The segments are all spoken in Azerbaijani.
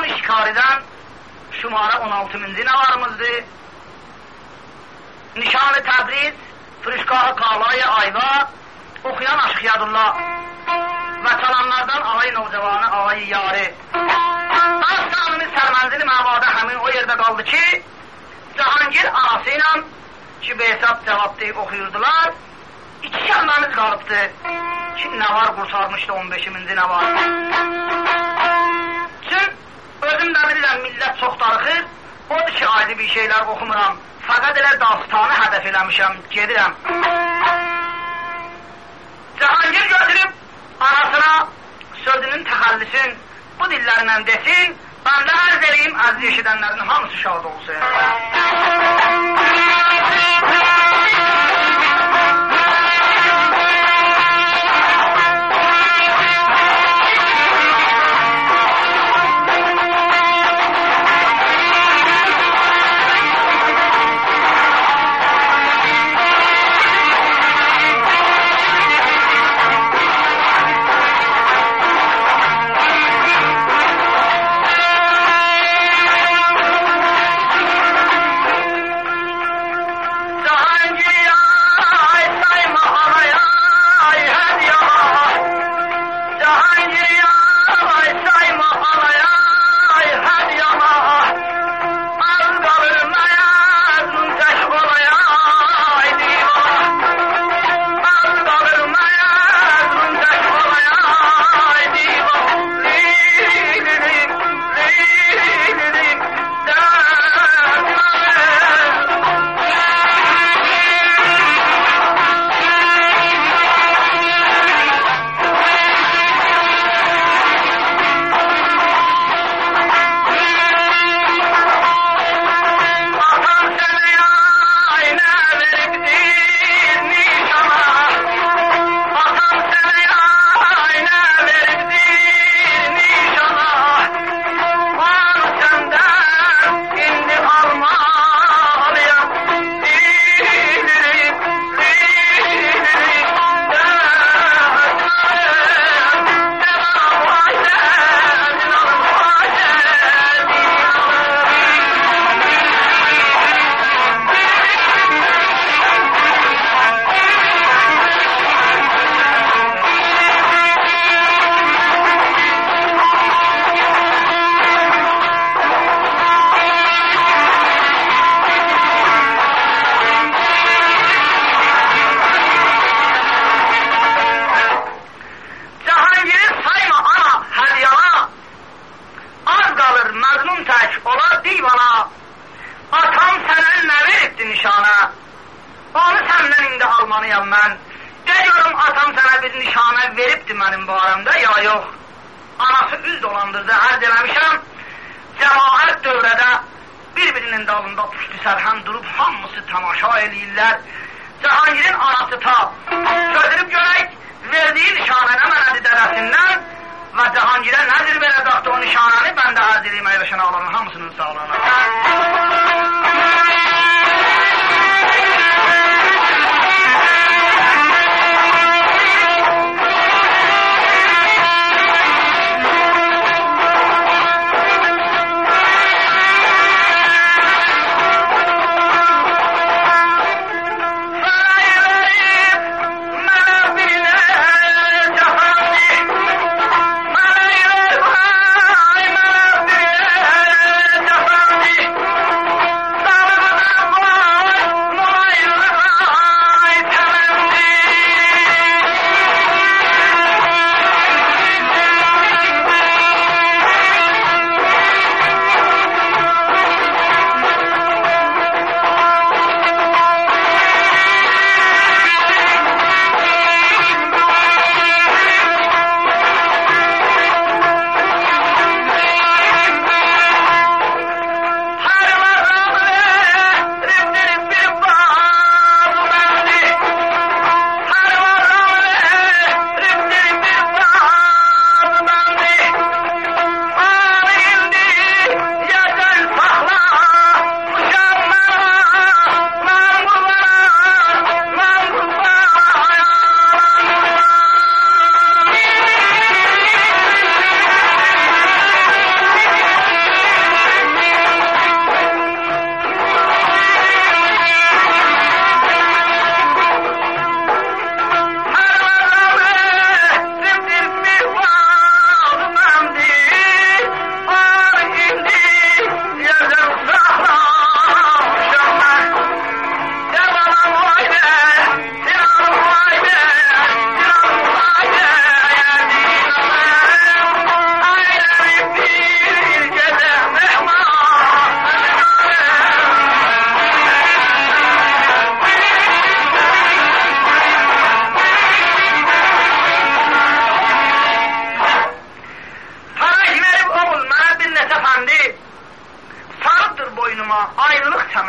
şikaridən şumara 16-cı nəvarımızdır. Nişan-ı Təbriz, Fırışqahı Qalay-ı Ayva, oxuyan Aşıqiyadullah və çalanlardan Ağay Novcavanı, Ağay Yari. Aslanımız Sərmənzili məvada həmin o yerdə qaldı ki, Cahangir anası ilə ki, hesab cavab deyib oxuyurdular. 2 şəhməmiz qalıbdı ki, nə var qurtarmışdı 15-ci nə var. Çünki özüm də bilirəm, millət çox darıxır, odur ki, ayrı bir şeylər oxumuram. Fəqət elə dastanı hədəf eləmişəm, gedirəm. Cahangir götürüb anasına sözünün təxəllisin bu dillərlə desin, ben de arz edeyim, aziz eşidənlərin hamısı şad olsun.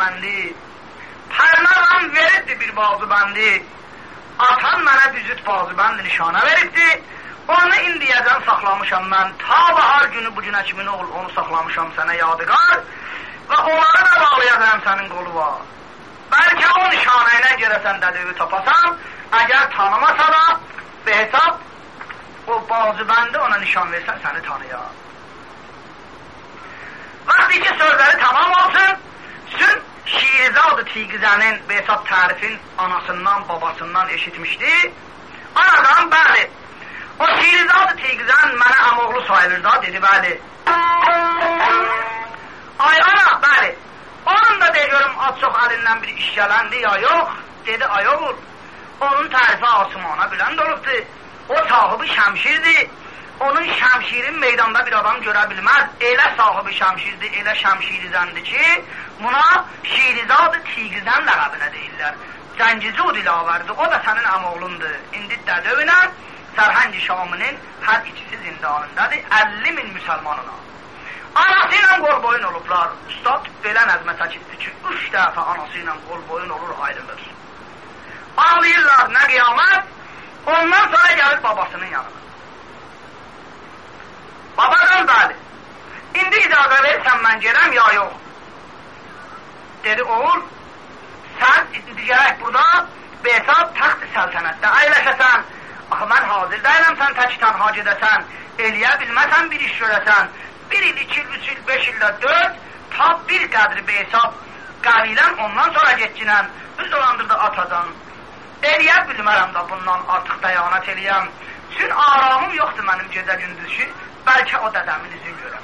bəndi, pərnaram verirdi bir bazı bəndi, atan mənə düzüt bazı bəndi nişana verirdi, onu indiyəcən saxlamışam mən, ta bahar günü bu günə kimin oğul, onu saxlamışam sənə yadigar və onları da bağlayacağım sənin qolu var. Bəlkə o nişana ilə görəsən dədəvi tapasan, əgər tanımasa da, be hesab, o bazı bəndi ona nişan versən səni tanıyar. Vakti ki sözleri tamam olsun, sün Şirizad-ı Tiqizənin be hesab tərifin anasından, babasından eşitmişdi. Anadan bəli, o Şirizad-ı Tiqizən mənə əmoğlu sayılır da, dedi bəli. Ay ana, bəli, onun da deyirəm az çox əlindən bir iş gələndi ya yox, dedi ay oğul, onun tərifi asımana bilənd olubdu, o sahibi şəmşirdi, onun şəmşirin meydanda bir adam görə bilməz, elə sahibi şəmşirdi, elə şəmşirizəndi ki, buna Şirizad-ı Tiqizən ləqəbinə deyirlər. Zəngicud ilə avərdi, o da sənin əmoğlundur. İndi dədövünə Sərhəng-i Şaminin hər ikisi zindanındadır, 50 min müsəlmanına. Anası ilə qol boyun olublar. Üstad belə nəzmə çəkibdir ki, 3 dəfə anası ilə qol boyun olur, ayrılır. Ağlayırlar nə qiyamət, ondan sonra gəlir babasının yanına. Babadan bəli, indi icazə verirsən mən gələm ya yox. Dedi oğul, sən indi gərək burada behesab taxt-ı səltənətdə əyləşəsən. Axı mən hazır deyiləm sən tək tənha gedəsən, eləyə bilməsən bir iş görəsən. 1 il, 2 il, 3 il, 5 ildə 4, ta bir qədri behesab qəvilən ondan sonra getcinən, üz dolandırdı atacan. Eləyə bilmərəm da bundan artıq dayanat eləyəm. Çünki aramım yoxdur mənim gecə gündüzü, bəlkə o dədəmin üzün görəm.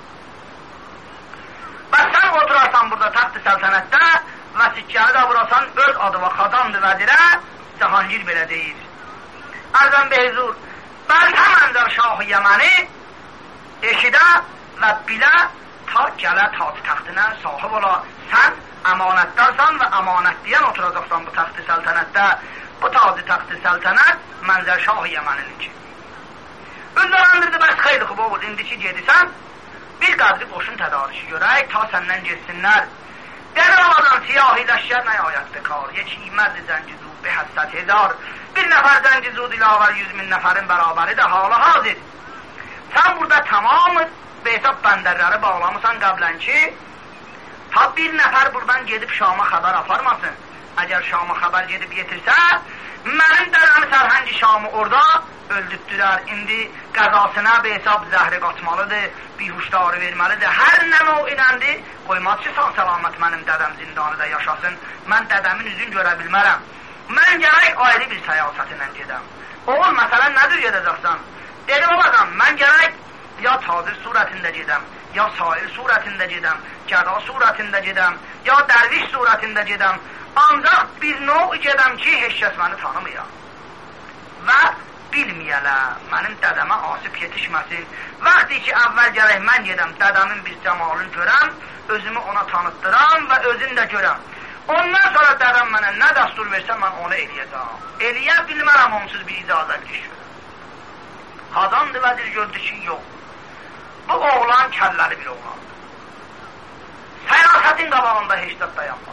Və sən oturarsan burada taxt-ı səltənətdə və sikkəni də vurasan öz adı və xadandır vəzirə, Cahangir belə deyir. Ərzən behzur, bəlkə mənzər Şah-ı Yəməni eşidə və bilə ta gələ taxtına sahib ola. Sən əmanətdarsan və əmanətliyən oturacaqsan bu taxt-ı səltənətdə. Bu taxt-ı səltənət mənzər Şah-ı Yəmənininki. Ünlərəndiridə bəs xeyli xub oğul, indiki gedisən, bir qədri qoşun tədarişi görək, ta səndən geçsinlər. Dədə aladan siyahi ləşkər nə ayətdə kar, yekimərdi zəncizud bi həssət hezar, bir nəfər zəncizud ilavər 100 min nəfərin bərabəri də hala hazır. Sən burada tamamı behesab bəndərləri bağlamısan qəblən ki, ta bir nəfər buradan gedib Şama xəbər aparmasın. Əgər Şama xəbər gedib yetirsə, mənim dərəmi Sərhəng-i Şamı orada öldürdülər. İndi qəzasına behesab zəhri qaçmalıdır, bihuşdarı verməlidir. Hər nə o inəndi, qoymaz ki, sağ səlamət mənim dədəm zindanıda yaşasın. Mən dədəmin üzün görə bilmərəm. Mən gərək ayrı bir səyasətinlə gedəm. Oğul, məsələn, nədir gedəcəksən? Dedi babadan, mən gərək ya tazir surətində gedəm, ya sair surətində gedəm, gəda surətində gedəm, ya dərviş surətində gedəm. Ancaq bir növ gedəm ki, heç kəs məni tanımayaq. Və bilməyələ, mənim dədəmə asıb yetişməsin. Vaxtı ki, əvvəl gərək mən gedəm, dədəmin bir cəmalını görəm, özümü ona tanıtdıram və özünü də görəm. Ondan sonra dədəm mənə nə dəstur versə, mən onu eləyəcəm. Eləyə bilmərəm onsuz bir icazət iş görəm. Xazandı vəzir gördü ki, yox. Bu oğlan kəlləli bir oğlan. Səyasətin qabağında heç də dayanmaz.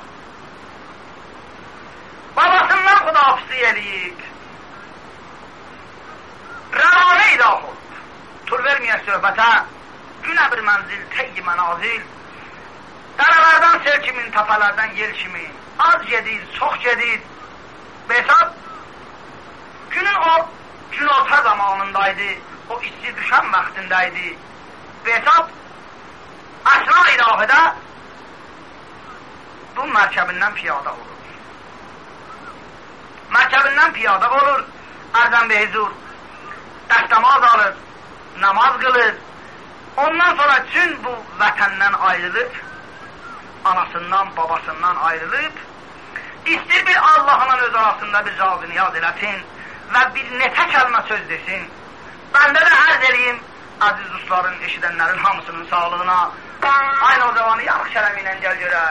Babasından xudafisi eləyib. Rəvanə ilah olub. Tur verməyən söhbətə, günə bir mənzil, teyyi mənazil, dərələrdən sel kimin, təpələrdən yel kimi, az gedir, çox gedir. Behesab, günün o günorta zamanındaydı, o isti düşən vaxtındaydı. Behesab, əsra ilahıda bu mərkəbindən piyada olur. Mərkəbindən piyada olur, ərzən behzur, dəstəmaz alır, namaz qılır. Ondan sonra tüm bu vətəndən ayrılıb, anasından, babasından ayrılıb, istir bir Allah'la öz arasında bir razı niyaz eləsin və bir neçə kəlmə söz desin. Bəndə də ərz eləyim, əziz dostların, eşidənlərin hamısının sağlığına, aynı o zamanı yaxşı şərəmi ilə gəl görək.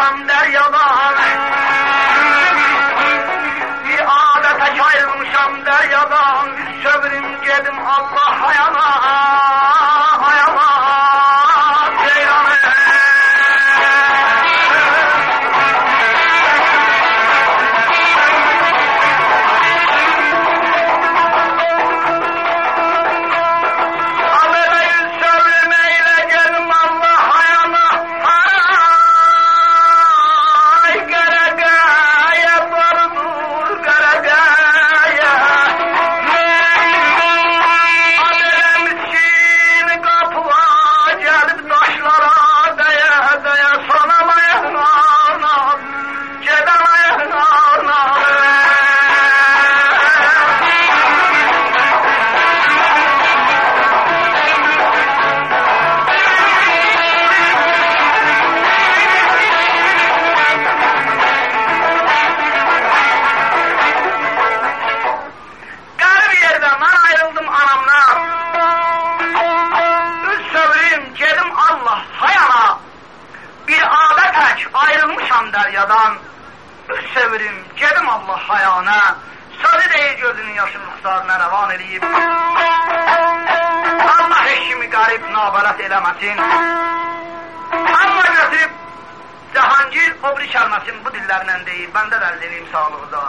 ayrılmışam deryadan. Bir adete ayrılmışam deryadan. Sövrüm gedim Allah hayana, hayana ceyrane. Deryadan sevirim gedim Allah hayana, sözü değil gözünün yaşın ruhsarına revan edeyim. Allah eşimi garip nabelet elemesin, ama götürüp Cahangir obri çelmesin bu dillerle değil, ben de derleneyim sağlığıda.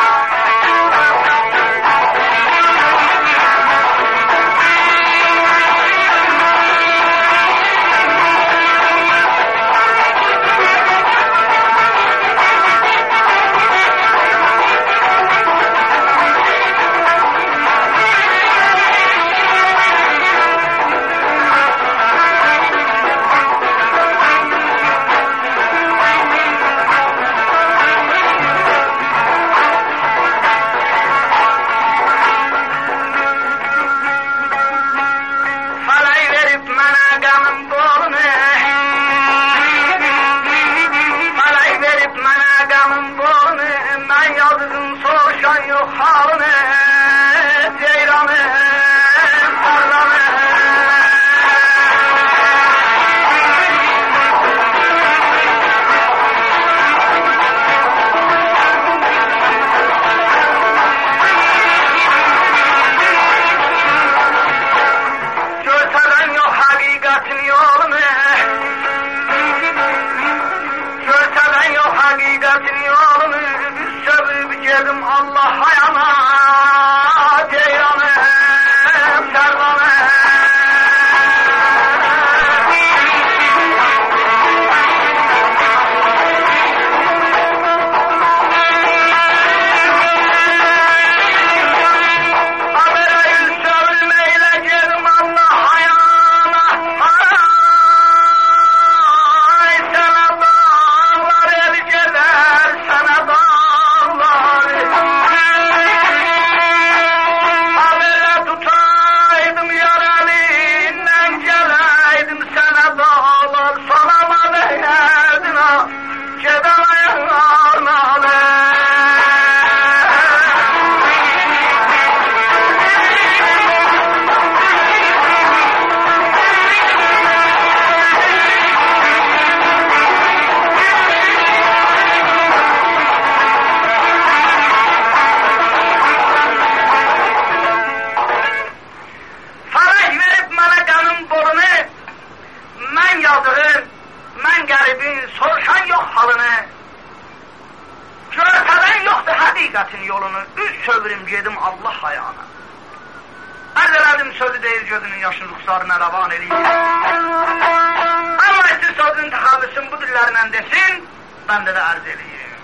Ben de arz edeyim.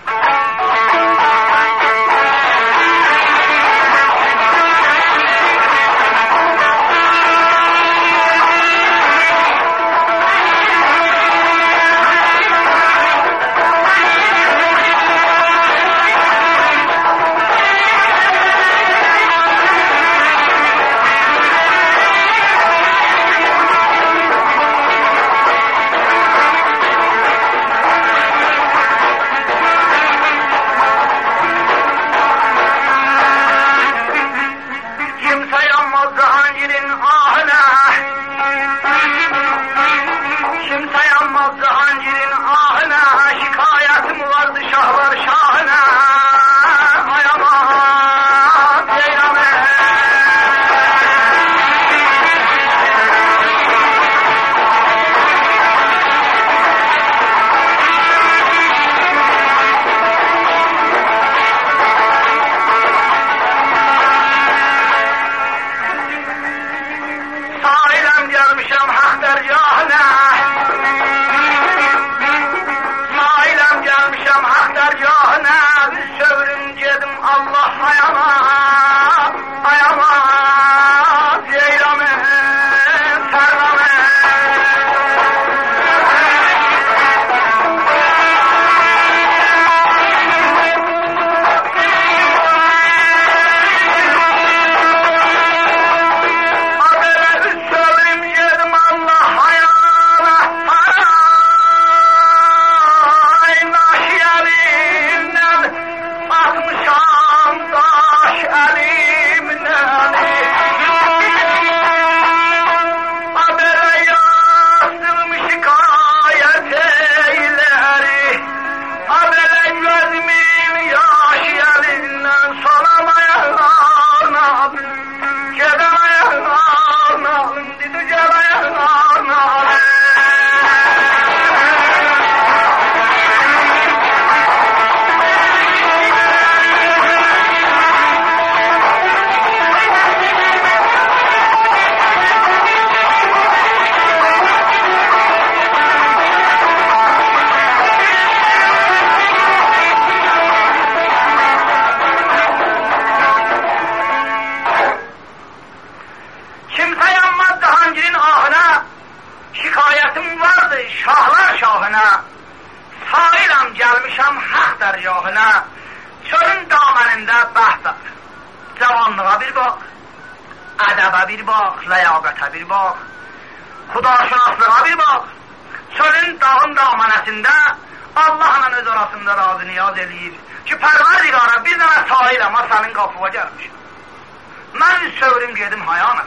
Həsrətim vardı şahlar şahına, sairam gəlmişəm haq dərgahına. Çölün damənində bəhtət, cavanlığa bir bax, ədəbə bir bax, ləyaqətə bir bax, xudaşınaslığa bir bax. Çölün dağın damənəsində Allahla öz arasında razı niyaz eləyir ki, Pərverdigara bir dənə sahil ama sənin qapıva gəlmişəm. Mən üz çövürüm gedim hayana.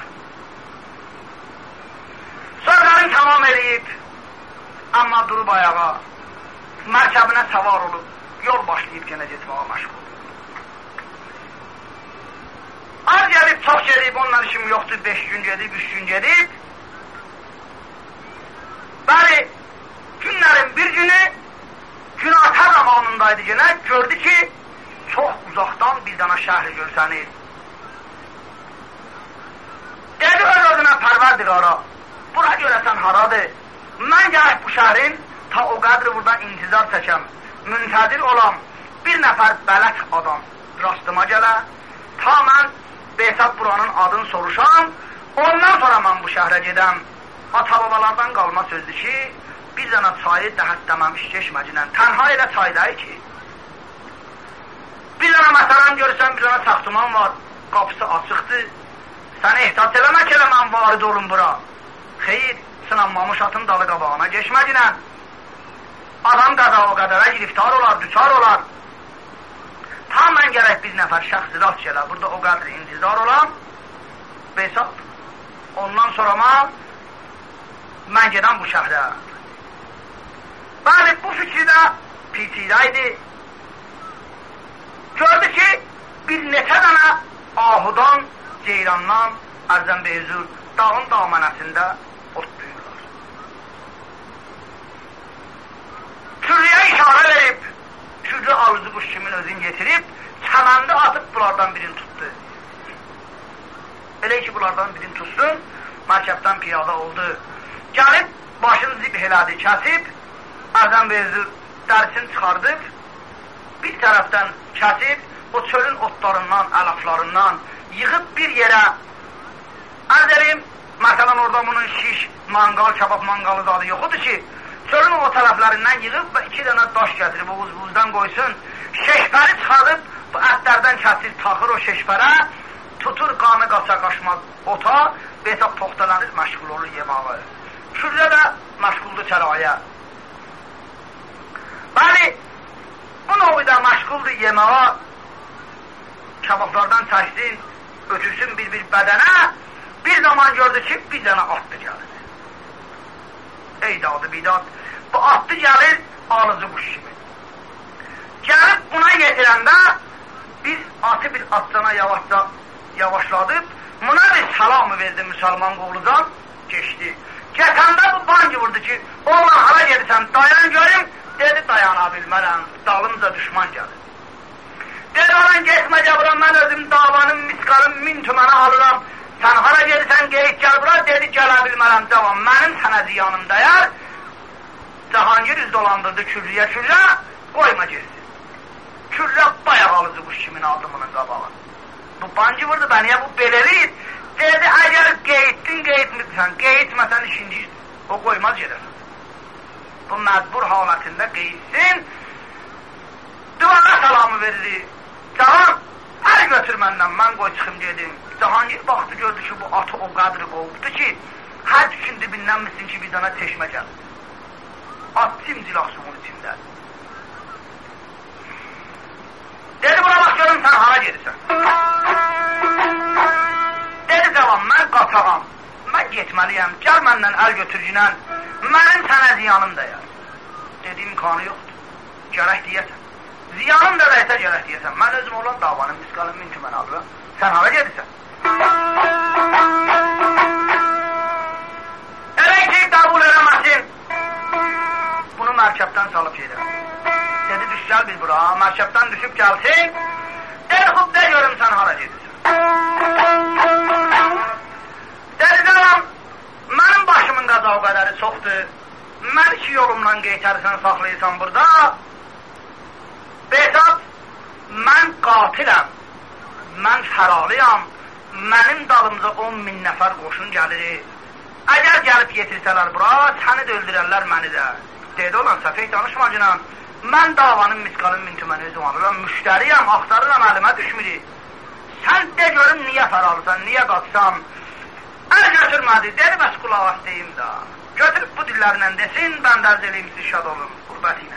Sözlərin tamam eləyib, amma durub ayağa, mərkəbinə səvar olub, yol başlayıb yenə getməyə məşğul. Az gəlib, çox gedib, ondan işim yoxdur, 5 gün gedib, 3 gün gedib. Bəli, günlərin bir günü, günahtər zamanındaydı yenə, gördü ki, çox uzaqdan bir dana şəhri görsənir. Dedi öz-özünə Pərverdigara, bura görəsən haradır? Mən gəlib bu şəhrin, ta o qədri burada intizar çəkəm, müntəzir olam, bir nəfər bələt adam rastıma gələ, ta mən Behzad buranın adını soruşam, ondan sonra mən bu şəhrə gedəm. Ata-babalardan qalma sözdür ki, bir dənə çayı dəhətləməmiş geçməcinə, tənha elə çaydayı ki, bir dənə məsələn görürsən, bir dənə saxtıman var, qapısı açıqdır, sən ehtat eləmək elə mən varid olun bura. Xeyr, sınanmamış atın dalı qabağına geçməcinə, adam qaza o qədərə giriftar olar, düçar olar. Ta mən gərək bir nəfər şəxsi rast gələ, burada o qədri intizar olam, Behzad. Ondan sonra mən gedən bu şəhrə. Bəli, bu fikri də pitidəydi. Gördü ki, bir neçə dənə ahudan, ceyrandan, ərzən beyzur, dağın damənəsində otlayırlar. Kürriyə işarə verib, kürrü avuzu quş kimin özün getirib, çəməndə atıb bunlardan birini tutdu. Elə ki, bunlardan birini tutsun, mərkəbdən piyada oldu. Gəlib, başını zib elədi, kəsib, ərzən beyzur dərisini çıxardıb, bir tərəfdən kəsib, o çölün otlarından, əlaflarından yığıb bir yerə, ərz edeyim, məsələn orada bunun şiş, mangal, kebab mangalı zadı yoxudur ki, çölün o tərəflərindən yığıb və 2 dənə daş gətirib, o buzdan qoysun, şeşpəri çıxarıb, bu ətlərdən kəsir, taxır o şeşpərə, tutur qanı qaça qaşmaz ota, Behzad toxtalanır, məşğul olur yemağı. Kürrə də məşğuldur çəraya. Bəli, bu novidə məşğuldur yemağa, kebablardan çəksin, ötürsün bir bədənə, bir zaman gördü ki, bir dənə atlı gəlir. Ey dadı bidad, bu atlı gəlir, alıcı quş kimi. Gəlib buna getirəndə, biz atı bir atcana yavaşladıb, buna bir salamı verdi müsəlman qoğludan, geçdi. Getəndə bu banki vurdu ki, oğlan hara gedirsən, dayan görüm, dedi dayana bilmərəm, dalımca düşman gəlir. Dedi olan getməcə bura, mən özüm davanım, misqalım, 1000 tüməni alıram, sən hara gedirsən, qeyit gəl bura, dedi gələ bilmərəm, cavan, mənim sənə ziyanım dəyər, Cahangir üz dolandırdı kürrüyə, qoyma girsin. Kürrə bayaq alıcı quş kimin adımının qabağı. Bu banki vurdu, bəniyə bu beləliyir, dedi, əgər qeyitmirsən, qeyitməsən işinci, o qoymaz gedəsən. Bu məcbur halətində qeyitsin, duvara salamı verir, cavan, əl götür məndən, mən qoy çıxım dedim. Cahangir baxdı, gördü ki, bu atı o qədri qovubdu ki, hər tükün dibindən misin ki, bir dana teşmə gəlir. At cimcilaq suyun içində. Dedi, buna bax görüm, sən hara gedirsən? Dedi, cavan, mən qaçağam, mən getməliyəm, gəl məndən əl götürcünən, mənim sənə ziyanım dəyər. Dedi, imkanı yoxdur, gərək deyəsən. Ziyanım da dəysə gərək deyəsən, mən özüm olan davanım, misqalım 1000 tüməni alıram, sən hara gedirsən? Elə ki, qəbul eləməsin, bunu mərkəbdən salıb gedirəm. Dedi, düş gəl bir bura, mərkəbdən düşüb gəlsin, dedi, xub də görüm sən hara gedirsən. Dedi, cavan, mənim başımın qaza o qədəri çoxdur, mən 2 yolumla qeytərsən, saxlayırsan burada, Behzad, mən qatiləm, mən fəralıyam, mənim dalımca 10.000 nəfər qoşun gəlir, Əgər gəlib yetirsələr bura, səni də öldürərlər, məni də. Dedi olan səfey danışma günəm. Mən davanın misqalın min tüməni özüm alıram, müştəriyəm, axtarıram, əlimə düşmürü. Sən de görüm niyə fəralsan, niyə qaçsan. Əl götürmədi, dedi bəs qulaq as deyim da. Götürüb bu dillərlə desin, mən dərz eləyim siz şad olun, qurbət ilə.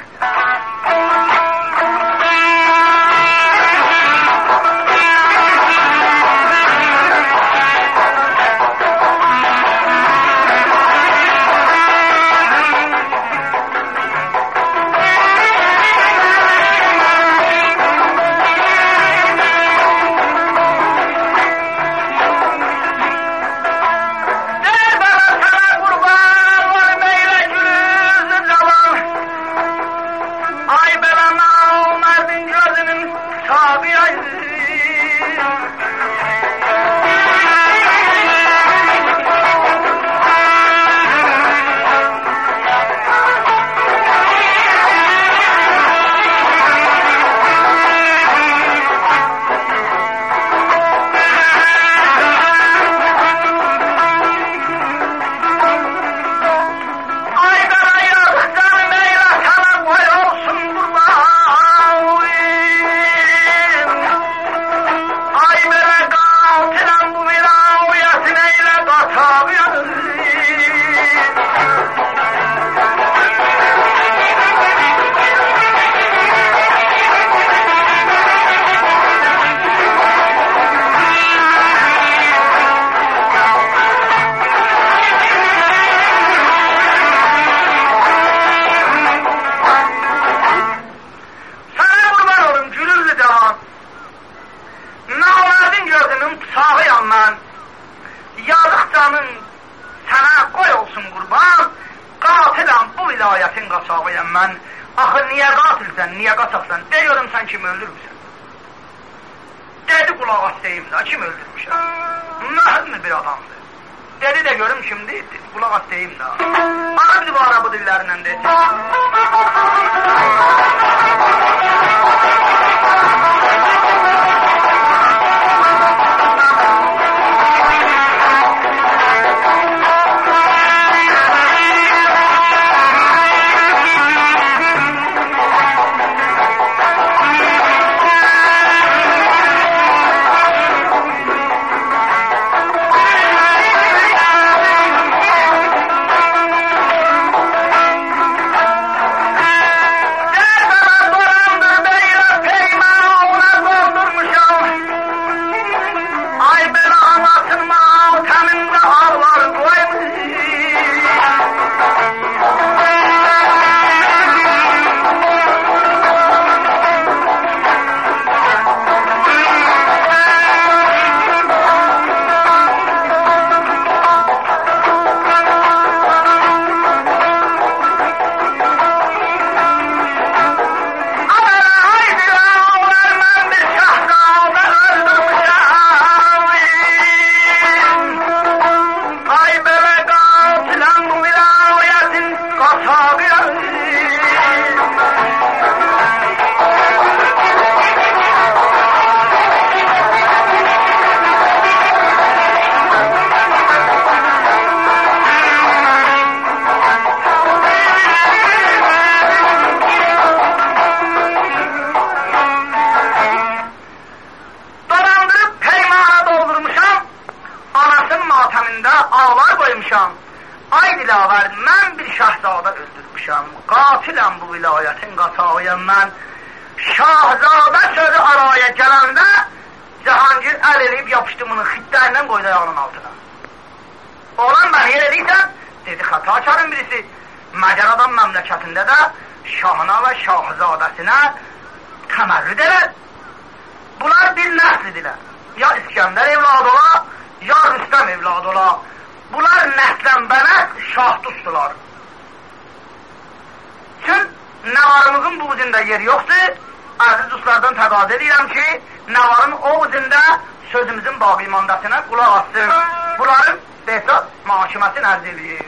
Sözümüzün bağı imandasına qulaq assın. Bunların behzat mahkəməsini ərz edeyim.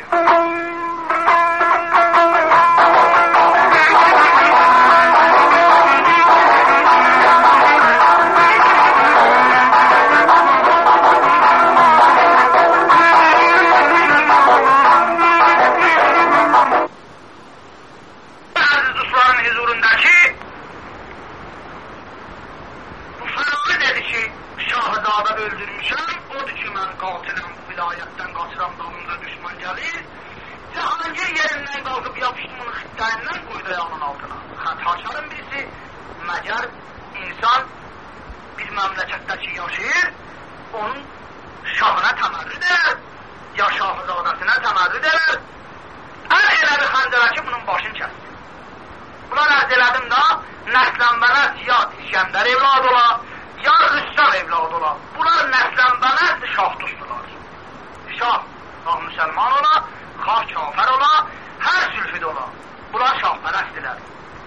Hemen kalkıp yapıştım onun xittəyindən koydu ayağının altına. Xətakarın birisi, məgər insan bir məmləkətdəki yaşayır, onun şahına təmərrüd edər, ya şahzadəsinə təmərrüd edər. Ərz elədi xəncərə ki, bunun başını kəsdi. Bunlar ərz elədim da, nəslənbənəz ya İskəndər evladı ola, ya Rüstəm evladı ola. Bunlar nəslənbənəz şah dostdular. Şah, xah müsəlman ola, xah kafir ola, hər sülfüd ola. Bunlar şahpərəstdirlər.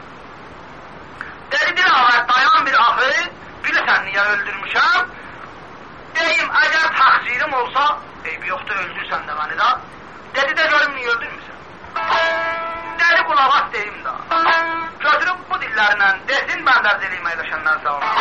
Dedi bir ağır, dayan bir axı, bilirsən niyə öldürmüşəm? Deyim, əgər təqsirim olsa, eybi yoxdur, öldürsən də məni da. Dedi də görüm, niyə öldürmüsən? Dedi, qulaq as deyim da. Götürüb bu dillərlə desin, bəndər diliyim əyləşəndən sağ olun.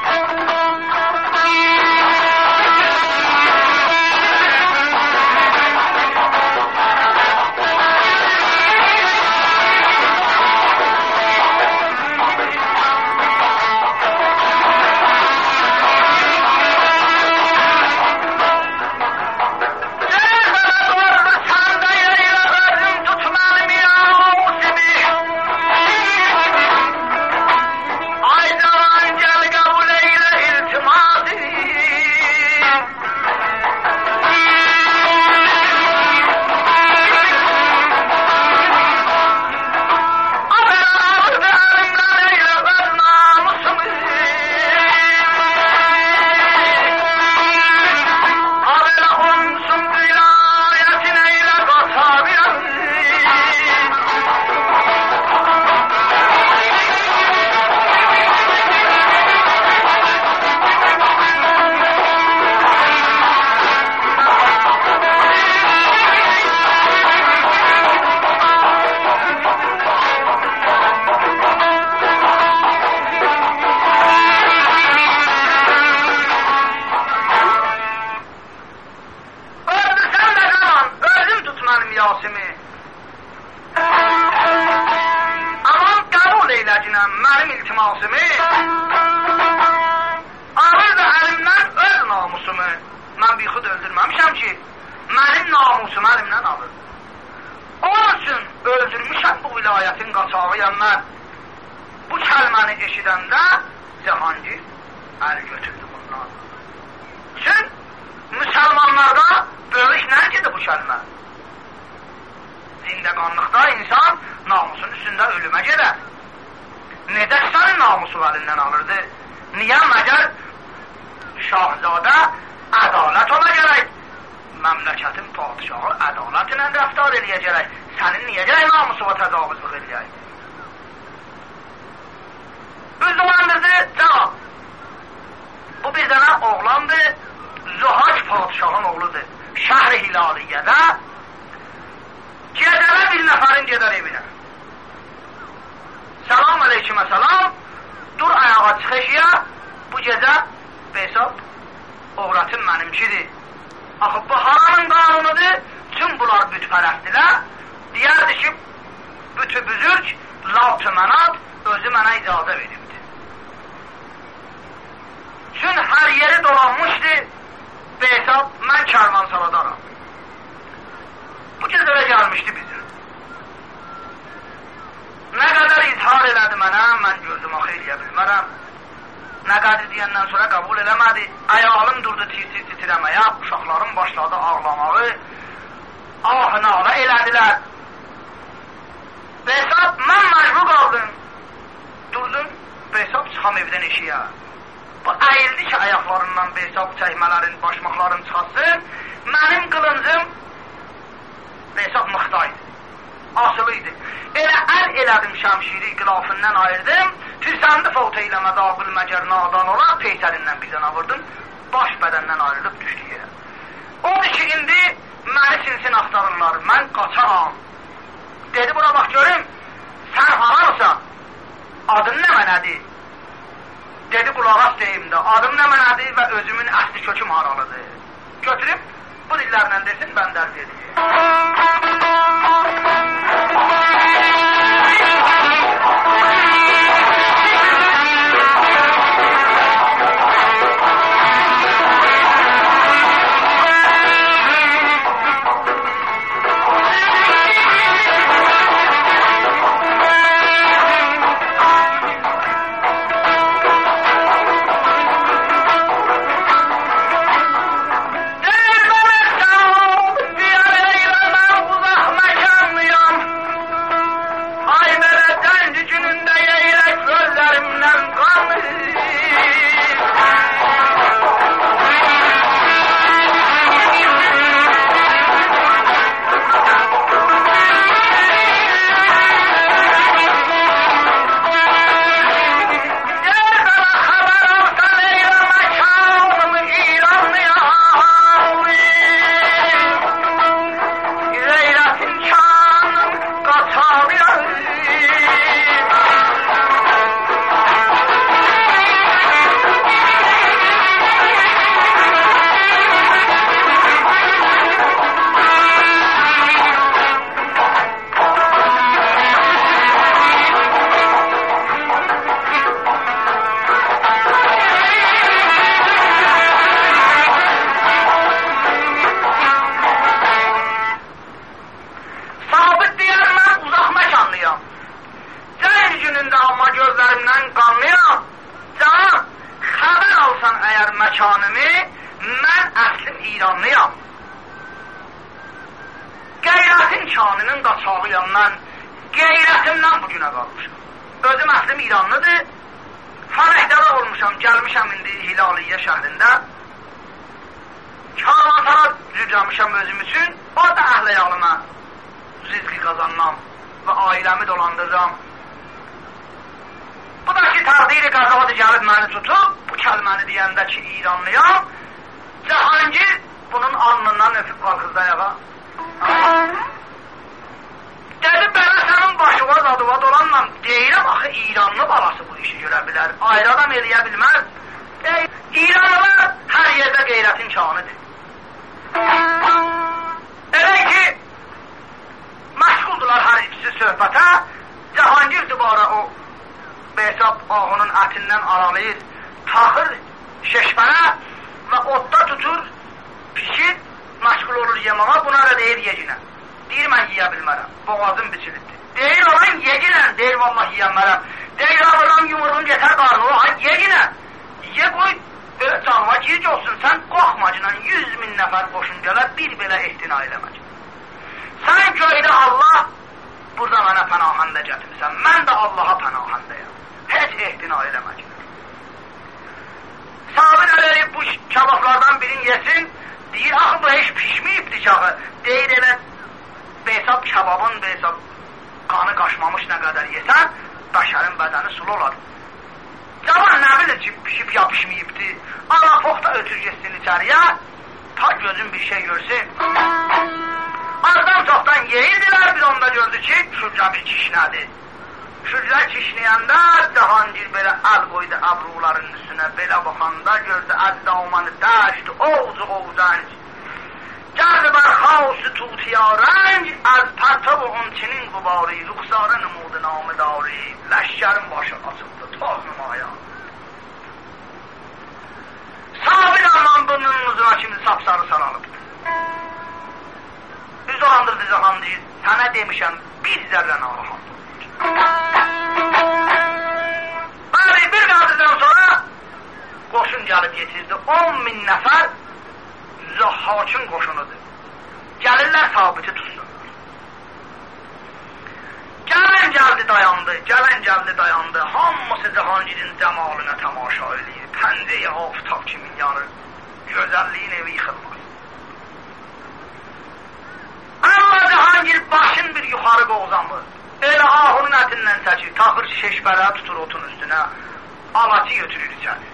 Dedi qulaq as deyim də, adım nə mənədir və özümün əsli köküm haralıdır. Götürüb bu dillərlə desin, mən dərd edeyim. ürəyimdən qanlıyam. Canım, xəbər alsan əgər məkanımı, mən əslim İranlıyam. Qeyrətin kanının qaçağıyam mən, qeyrətimdən bugünə qalmışam. Özüm əslim İranlıdır, Fələkdədə olmuşam, gəlmişəm indi Hilaliyyə şəhrində. Karvantara cücəmişəm özüm üçün, orada əhliyalıma rizqi qazanmam və ailəmi dolandırıram. Bu da ki, təqdiri qəzadı gəlib məni tutub, bu kəlməni deyəndə ki, İranlıyam, Cahangir bunun alnından öpüb qalxızdı ayağa. Dedi, belə sənin başıva zadıva dolanmam, deyirəm, axı İranlı balası bu işi görə bilər, ayrı adam eləyə bilməz. İranlılar hər yerdə qeyrətin kanıdır. Elə ki, məşğuldular hər ikisi söhbətə, Cahangir dubara o Behzad ahunun ətindən aralayır, taxır şeşbənə və otda tutur, pişir, məşğul olur yemağa, buna da deyir yeginə. Deyir, mən yiyə bilmərəm, boğazım biçilibdir. Deyir, olan yeginə, deyir, vallahi yiyəmərəm. Deyir, abıram yumurğun yetər qarnı, o, yeginə. Ye qoy, belə canıma giric olsun, sən qorxmacına 100.000 nəfər qoşun gələr, bir belə ehtina eləmək. Sən göydə Allah, burada mənə pənahəndə gətirsən, mən də Allaha pənahəndəyəm. Heç ehtina eləmək. Sabir ələyib bu kebablardan birini yesin, deyir, axı bu heç pişməyibdir ki, axı. Deyir, elə Behzad kebabın, Behzad qanı qaşmamış nə qədər yesən, bəşərin bədəni sulu olar. Cavan nə bilir ki, pişib ya pişməyibdir, ana poxda ötür geçsin içəriyə, ta gözün bir şey görsün. Azdan çoxdan yeyirdilər, bir onda gördü ki, şurca bir kişnədir. Şurca kişnəyəndə Cahangir belə əl qoydu əbruların üstünə, belə baxanda gördü əzdamanı dəşdi, oğuz-oğuzənc. Gəldi bər xausu tutiyarənc, az pərtab o onçinin qubari, ruxsarı numudu namidari, ləşkərin başı açıldı, toz nümaya. Sabir aman bunun muzuna şimdi sapsarı saralıbdır. Üz olandırdı Cahangir, sənə demişəm, bir zərrə narahat. Bəli, bir qadirdən sonra qoşun gəlib yetirdi, 10.000 nəfər Zəhhakin qoşunudur. Gəlirlər Sabiti tutsun. Gələn gəldi dayandı, hamısı Cahangirin cəmalına təmaşa eləyir, pəncəyə aftab kimi yanır, gözəlliyin evi yıxılmaz. Amma Cahangir başın bir yuxarı qovzamır, elə ahunun ətindən çəkir, taxır şeşbələ tutur otun üstünə, alacı götürür içəri.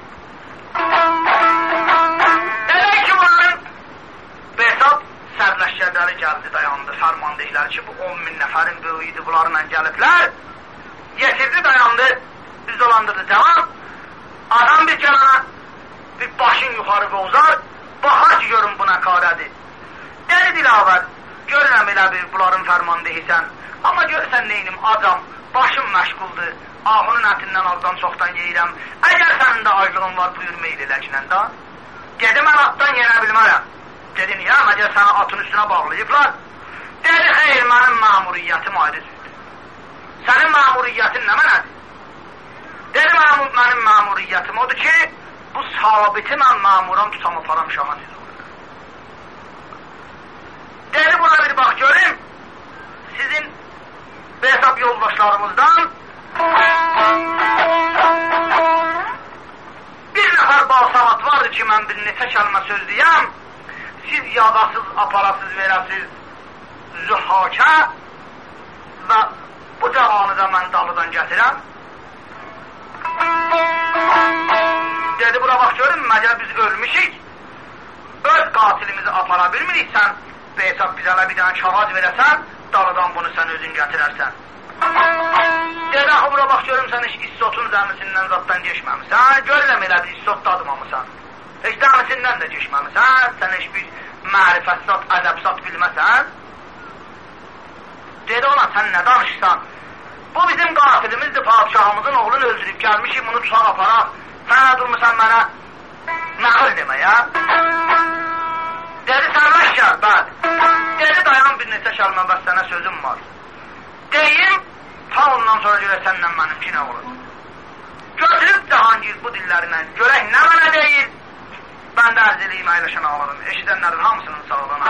Elə ki bunların Behzad sərləşkərləri gəldi, dayandı, fərman deyilər ki, bu 10.000 nəfərin böyüydü, bunlarla gəliblər, yetirdi, dayandı, üz dolandırdı cavan, adam bir gəlana bir başın yuxarı qovzar, baxar ki, görün bu nə qarədir. Dedi Dilavər, görürəm elə bir bunların fərman deyirsən, amma görürsən neynim, acam, başım məşğuldur, ahunun ətindən azdan çoxdan yeyirəm, əgər sənin də aclığın var, buyur meyl eləkinən də, dedi, mən atdan yenə bilmərəm. Dedi, niyə? Məgər səni atın üstünə bağlayıblar. Dedi, xeyr, mənim məmuriyyətim ayrıdır. Sənin məmuriyyətin nə mənədir? Dedi, mənim məmuriyyətim odur ki, bu sabiti mən məmuram tutam aparam şaha siz olur. Dedi, buna bir bax görüm, sizin Behzad yoldaşlarımızdan bir nəfər balsavat vardır ki, mən bir neçə kəlmə söz deyəm, siz yadasız, aparasız, verəsiz Zühhakə və bu cavanı da mən dalıdan gətirəm. Dedi, bura bax görün, məgər biz ölmüşük, öz qatilimizi apara bilmirik, sən Behzad bizələ bir dənə kağız verəsən, dalıdan bunu sən özün gətirərsən. Dedi, axı bura bax görüm, sən heç İssotun zəmisindən zaddan geçməmisən, görürəm elədir, İssot dadmamısan. Heç dəmisindən də geçməmisən, sən heç bir mərifətsat, ədəbsat bilməsən. Dedi ona, sən nə danışsan? Bu bizim qatilimizdir, padişahımızın oğlunu öldürüb gəlmişik, bunu tutaq aparaq. Sən nə durmuşsan mənə nəqil deməyə? Dedi, sərləşkər, bəli. Dedi, dayan bir neçə kəlmə, bəs sənə sözüm var. Deyim, ta ondan sonra görə səndən mənimki nə olur? Götürüb Cahangir bu dillərindən görək nə mənə deyir. Mən də ərz edeyim əyləşən ağlarım. Eşidənlərin hamısının sağlığına.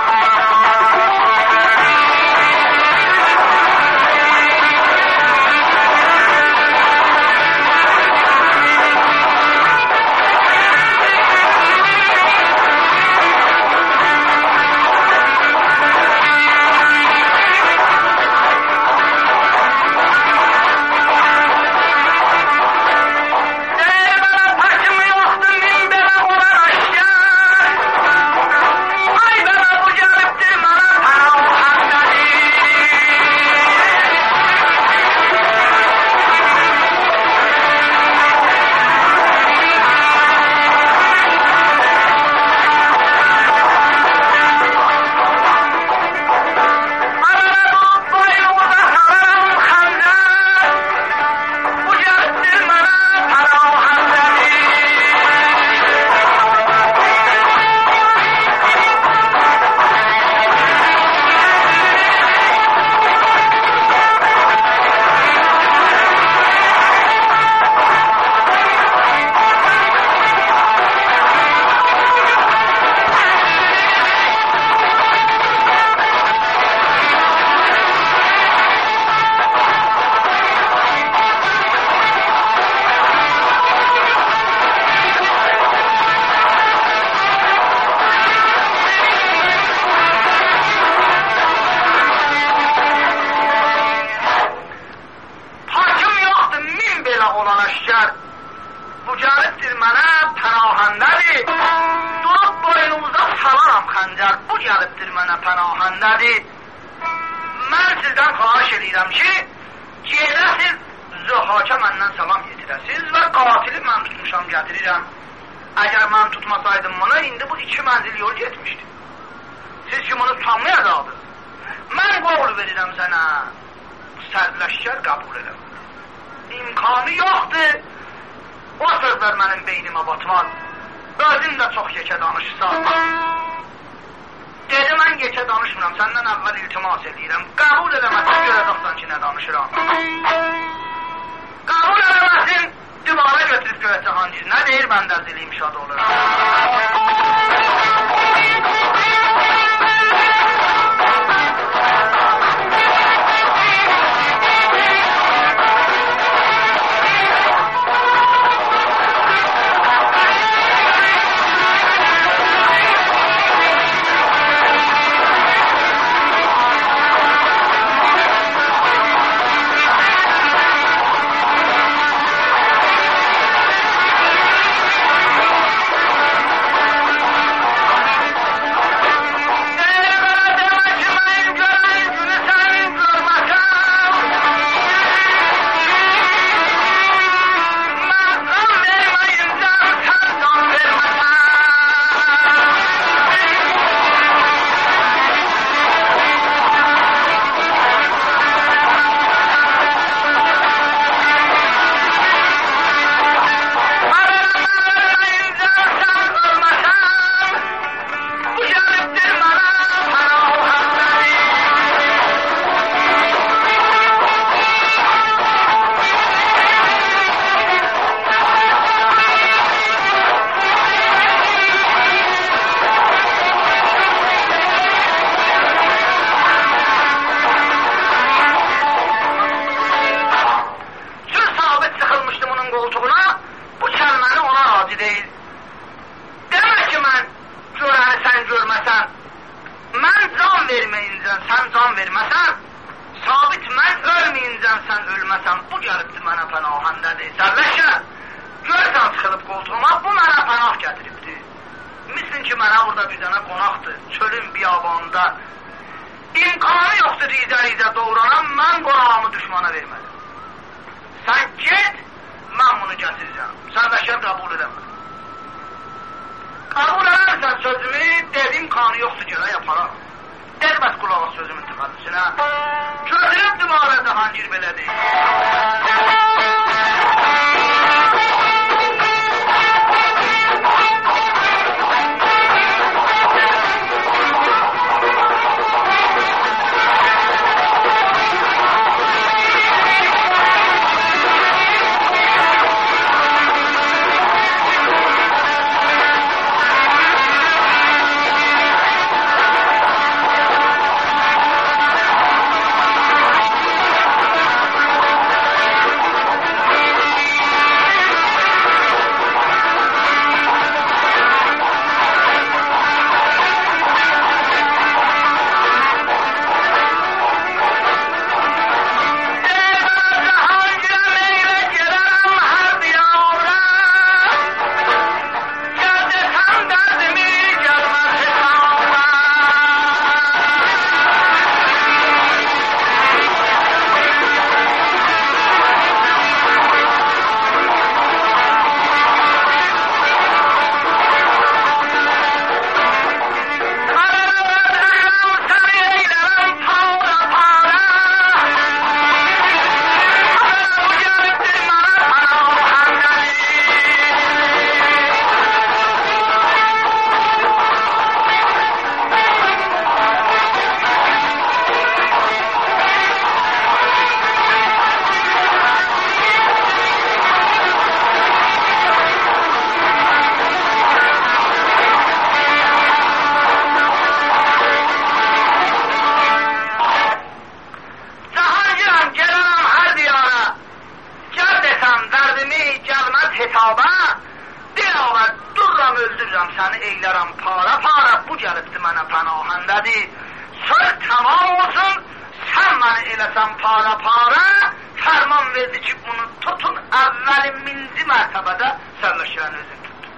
Besaba, deyəvə, dururam, öldürürəm səni, eylərəm para, bu gəlibdi mənə pənahəndədir. Söz tamam olsun, sən məni eləsən para, fərman verdi ki, bunu tutun, əvvəliminci mərtəbədə Sərləşkərin özün tutdu.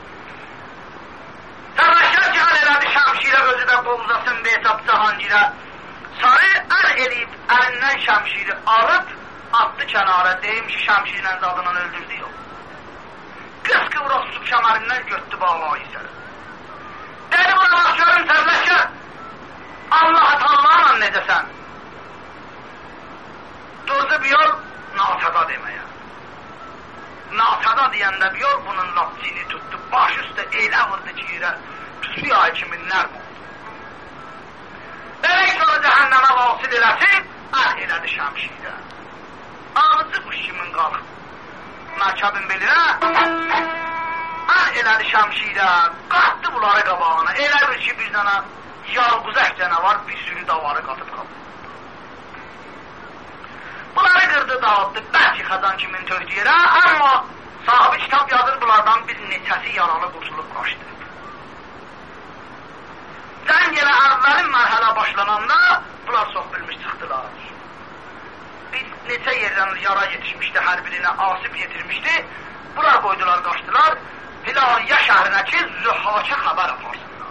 Sərləşkər ki, elədi şəmşirə, özü də qovzasın Behzad Cahangirə, sarı əl eləyib, əlindən şəmşiri alıb, atdı kənara, deyim ki, şəmşirlə zadından öldürdü, yox. Qız-qıvraq tutub kəmərindən götdü bağlayı sərə. Dedi, buna bax, görün Sərləşkər, Allah-u Teala'la necəsən? Durdu bir yol, natada deməyə. Natada deyəndə bir yol, bunun lapcini tutdu, baş üstə elə vurdu ki, yerə, su yayı kimi nərm oldu. Demək sonra cəhənnəmə vasil eləsin, əl elədi şəmşirə. Ağzı quş kimin qalıb, mərkəbin belinə, əl elədi şəmşirə, qatdı bunları qabağına, elə bir ki, bir dana yalquzək canavar, bir sürü davarı qatıb qalıb. Bunları qırdı, dağıtdı, bəlkə xəzan kimin töhdü yerə, amma sahibi kitab yazır, bunlardan bir neçəsi yaralı qurtulub qaçdı. Zəng elə əvvəlin mərhələ başlananda, bunlar çox bilmiş çıxdılar. Bir neçə yerdən yara yetişmişdi, hər birinə asib yetirmişdi, bunlar qoydular, qaçdılar, Hilaliyə şəhrinə ki, Zühhaça xəbər aparsınlar.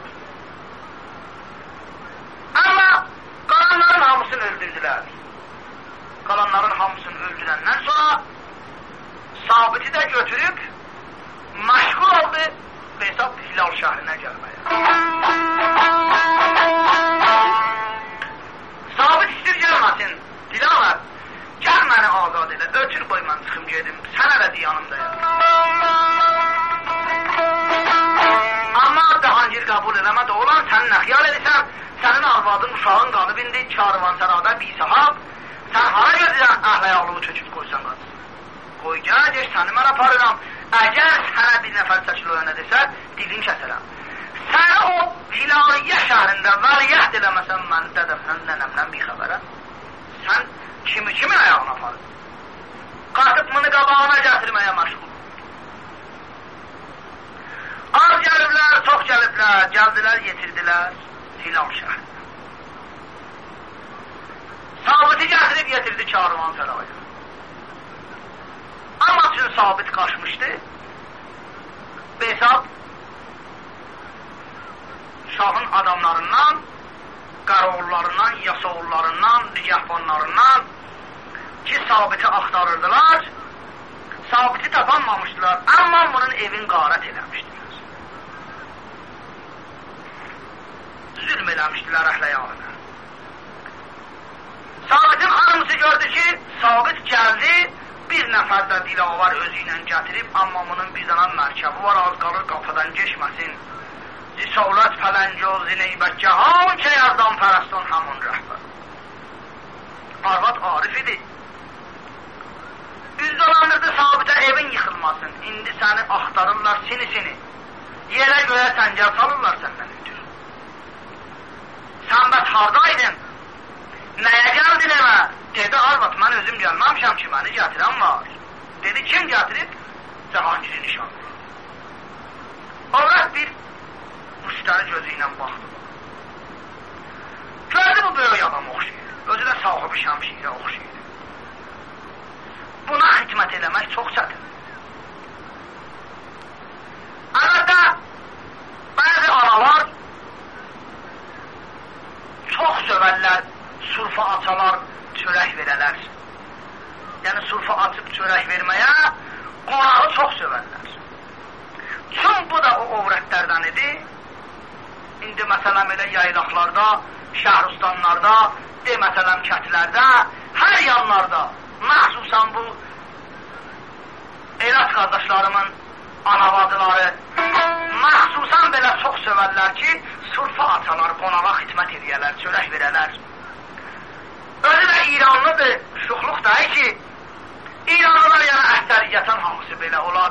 Amma qalanların hamısını öldürdülər. Qalanların hamısını öldürəndən sonra Sabiti də götürüb məşğul oldu Behzad Hilal şəhrinə gəlməyə. Sabit istir gəlməsin, Dilavər, gəl məni azad elə, ötür boy mən çıxım gedim, sənə də yanımdayım. Amma Cahangir qəbul eləmədi, olan sən nə xiyal edirsən, sənin arvadın, uşağın qalıb indi karvansarada bir sahab, sən hara gedirsən, əhləyalığı töküb qoysan qaçsın. Qoy gəl, səni mən aparıram. Əgər sənə bir nəfər çəkil oyana desə, dilin kəsərəm. Səni o Hilaliyə şəhrində vəliyyət eləməsən, mən dədəmdən, nənəmdən bir xəbərəm. Sən kimin ayağına aparır? Qatıb bunu qabağına gətirməyə məşğul. Az gəliblər, çox gəliblər, gəldilər, yetirdilər Hilal şəhrində. Sabiti gətirib yetirdi Karvansaraya. Amma üçün Sabit qaçmışdı. Behzad şahın adamlarından, qaroğullarından, yasoğullarından, nigahbanlarından ki Sabiti axtarırdılar. Sabiti tapanmamışdılar, amma bunun evin qarət eləmişdilər. Zülm eləmişdilər əhləyanına. Sabitin hanımısı gördü ki, Sabit gəldi, bir nəfər də Dilavar özü ilə gətirib, amma bunun bir dana mərkəbi var, az qalır qapıdan geçməsin. Zisavlət pələncoz, zineybəkə, hamın ki, yazdan pərəstan hamın rəhbər. Arvad Arif idi. Üz dolandırdı Sabitə, evin yıxılmasın. İndi səni axtarırlar, seni. Yerə göyə səncər salırlar səndən ötür. Sən bəs hardaydın? Nəyə gəldin evə? Dedi, arvad, mən özüm gəlməmişəm ki, məni gətirən var. Dedi, kim gətirib? Cahangiri nişan verdi. Avrat bir müştəri gözü ilə baxdı. Gördü bu böyük adam oxşayır. Özü də sahibi şəmşirə oxşayır. Buna xidmət eləmək çox çətin. Əlbəttə, bəzi analar çox sövərlər, surfa açalar, çörək verələr. Yəni surfa açıb çörək verməyə qonağı çox sövərlər. Çün bu da o övrətlərdən idi. İndi məsələn elə yaylaqlarda, şəhristanlarda, məsələn kətlərdə, hər yanlarda, məxsusən bu Elaz qardaşlarımın anavacıları məxsusən belə çox sövərlər ki, surfa açalar, qonağa xidmət edəyələr, çörək verələr. Özü də İranlıdır, şuxluq da ki, İranlılar yəni əksəriyyətən hamısı belə olar.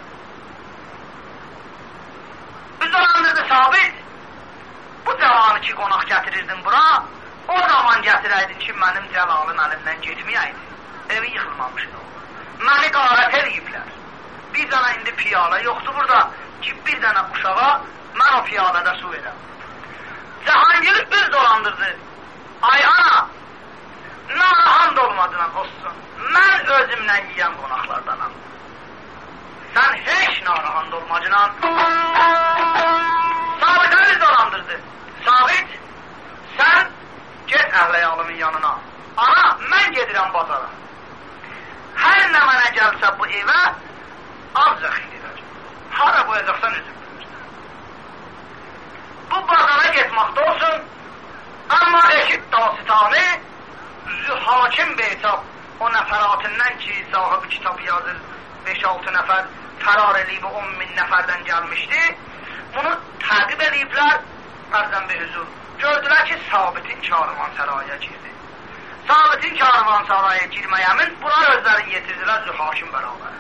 Biz dolandırdı Sabit, bu cavanı ki qonaq gətirirdin bura, o zaman gətirəydin ki, mənim Cəlalın əlindən getməyəydi. Evi yıxılmamışdı o. Məni qarət eləyiblər. bir dana indi piyala yoxdur burada ki bir dana uşağa mən o piyalada su verəm. Cahangir üz dolandırdı. Ay ana, narahat olmadığına olsun. Mən özümlə yiyən qonaqlardanam. Sən heç narahat olmacına. Sabitə üz dolandırdı. Sabit, sən get əhləyalımın yanına. Ana, mən gedirəm bazara. Hər nə mənə gəlsə bu evə, azca xeyr edəcək. Hara qoyacaqsan üzüm. Bu bazara getməkdə olsun, amma eşit dasitanı, Zühakim Beytab, o nəfəratindən ki, sahibi kitab yazır, 5-6 nəfər fərar eləyib, 10.000 nəfərdən gəlmişdi. Bunu təqib eləyiblər, ərzən bir hüzur. Gördülər ki, Sabitin karvansaraya girdi. Sabitin karvansaraya girməyəmin, bunlar özlərini yetirdilər Zühakim bərabər.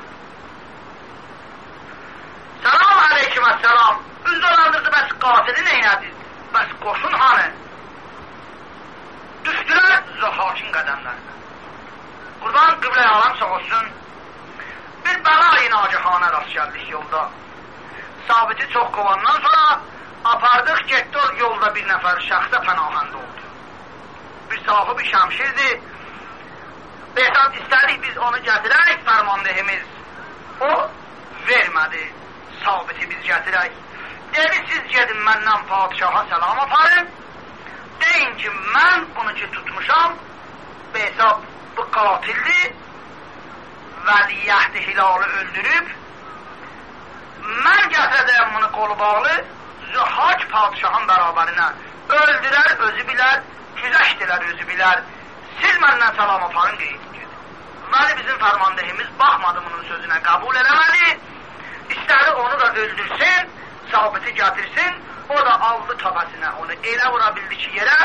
Salam aleyküm əssalam. Üz dolandırdı, bəs qatili neynədir? Bəs qoşun hanı? Düşdülər Zühakin qədəmlərinə. Qurban qıblə-i alam sağ olsun. Bir bəla-i nacihanə rast gəldik yolda. Sabiti çox qovandan sonra apardıq, getdi o yolda bir nəfər şəxsə pənahəndə oldu. Bir sahibi şəmşirdi. Behzat istədik biz onu gətirək, fərmandehimiz. O vermədi. Sabiti biz gətirək. Dedi, siz gedin məndən padişaha səlam aparın. Deyin ki, mən bunu ki tutmuşam, Behzat bu qatildir, vəliyyəhdi hilalı öldürüb, mən gətirədəyəm bunu qolu bağlı, Zühac padişahın bərabərinə öldürər, özü bilər, güzəşdilər, özü bilər, siz məndən salam aparın, qeydin gedin. Vəli bizim fərmandehimiz baxmadı bunun sözünə, qəbul eləmədi, istədi onu da öldürsün, Sabiti gətirsin, o da aldı təbəsinə, onu elə vura bildi ki yerə,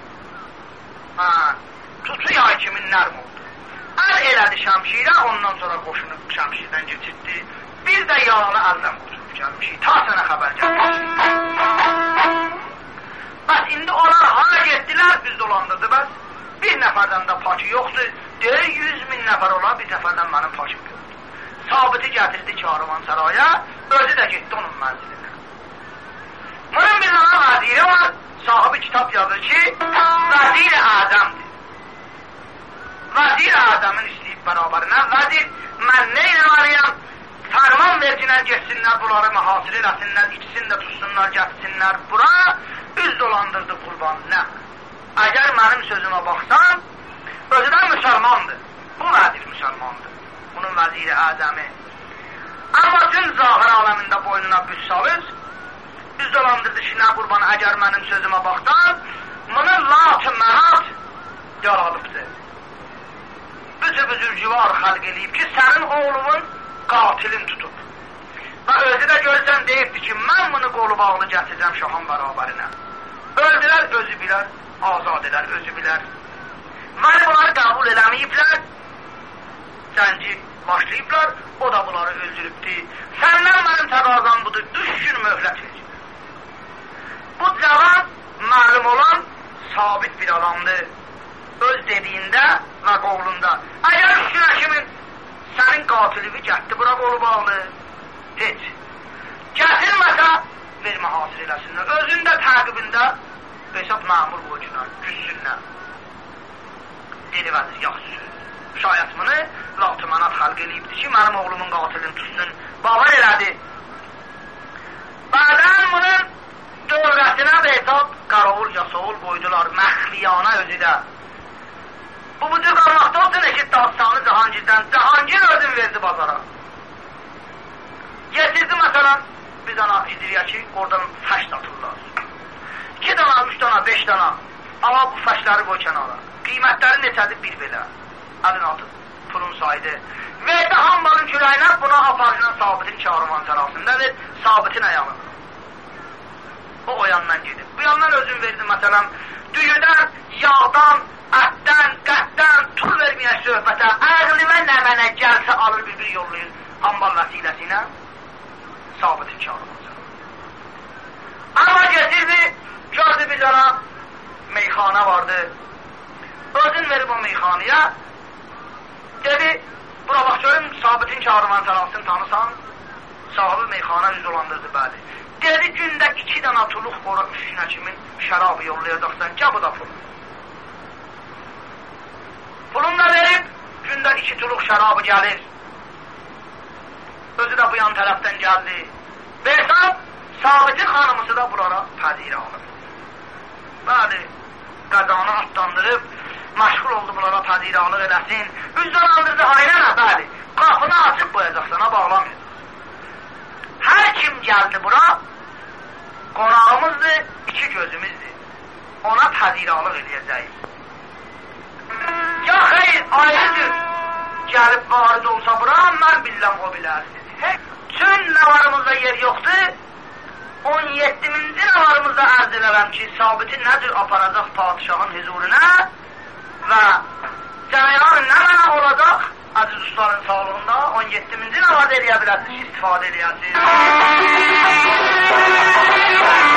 tutu yay kimin nərm oldu. Əl elədi şəmşirə, ondan sonra qoşunu şəmşirdən geçirdi, bir də yalanı əldən qoşulub gəlmişik, ta sənə xəbər gəlmişik. Bəs indi onlar hara getdilər, biz dolandırdı bəs, bir nəfərdən də pakı yoxdur, deyir 100.000 nəfər olar, bir nəfərdən mənim pakım yoxdur. Sabiti gətirdi karvansaraya, özü də getdi onun mənzilinə. Bunun bir dana vəziri var, sahibi kitap yazır ki, vəzir-i Ədəmdir. Vəzir-i Ədəmin istəyib bərabərinə, vəzir, mən nə eləməliyəm, fərman vercinlər geçsinlər, bunları mühasir eləsinlər, içsin də tutsunlar, gətirsinlər bura, üz dolandırdı qurbanına. Əgər mənim sözümə baxsan, özü də müsəlmandır. Bu vəzir müsəlmandır. Bunun vəzir-i Ədəmi. Amma tüm zahir aləmində boynuna büs salır, üz dolandırdı ki, nə qurban, əgər mənim sözümə baxdan, bunun lat-ı mənat yaralıbdır. Büzü-büzür civar xalq eləyib ki, sənin oğlunun qatilin tutub. Və özü də görsən deyibdir ki, mən bunu qolu bağlı gətirəcəm şahın bərabərinə. Öldülər, özü bilər, azad edər, özü bilər. Vəli bunları qəbul eləməyiblər, zənci başlayıblar, o da bunları öldürübdür. Səndən mənim təqazam budur, 3 gün möhlət verir. Bu cavan, məlum olan, sabit bir adamdır. Öz dediyində və qovlunda. Əgər üstünə kimin sənin qatilivi gətdi, bura qolu bağlı, heç. Gətirməsə, vermə hasir eləsinlər. Özün də təqibində, Behzat məmur qoycular, güssünlər. Dedi vəzir, yaxşı. Şayət bunu, lat-ı mənat xalq eləyibdir ki, mənim oğlumun qatilini tutsun. Bavar elədi. Bədən bunun dövrəsinə Behzat qaravul yasavul qoydular, məxliyana özü də. Bu cür qalmaqda olsun, eşit dastanı Cahangirdən. Cahangir özün verdi bazara. Getirdi məsələn, bir dana İdriyə ki, oradan fəş satırlar. 2 dana, 3 dana, 5 dana. Amma bu fəşləri qoy kənara. Qiymətləri neçədir? Bir belə. Əlin atıb, pulun saydı. Verdi hambalın kürəyinə, buna aparıcının Sabitin karvansarasındadır, Sabitin ayağına. O yandan gedib. Bu yandan özün verdi məsələn, düyüdən, yağdan, ətdən, qətdən, tul verməyək söhbətə, əqlimə nə mənə gəlsə alır bir yollayır, hambal vəsiləsinə, Sabitin karvansarası. Amma getirdi, gördü bir dana meyxana vardı, özün verib o meyxanaya, dedi, bura bax görüm, Sabitin karvansarasını tanısan, sahibi meyxana üz dolandırdı, bəli. Dedi, gündə 2 dənə tuluq ora 3 günə kimi şərabı yollayacaqsan, gəl bu da pul. Pulunu da verib, gündə 2 tuluq şərabı gəlir. Özü də bu yan tərəfdən gəldi. Behzad, Sabitin xanımısı da bunlara pəzir alır. Bəli, qəzanı atlandırıb, məşğul oldu bunlara pəziralıq eləsin. Üz dolandırdı, ayrənə, bəli. Qapını açıb qoyacaqsan, bağlamayacaq. Hər kim gəldi bura, qonağımızdır, 2 gözümüzdür. Ona pəziralıq eləyəcəyik. Ya xeyr, ayrıdır. Gəlib varid olsa bura, mən biləm o bilərsiz. Tüm nəvarımızda yer yoxdur. 17-ci nəvarımızda ərz elərəm ki, Sabiti nədir aparacaq padişahın huzuruna və cərəyanı nə mənə olacaq əziz ustaların sağlığında 17-ci nəvarda eləyə bilərsiniz, istifadə eləyəsiniz.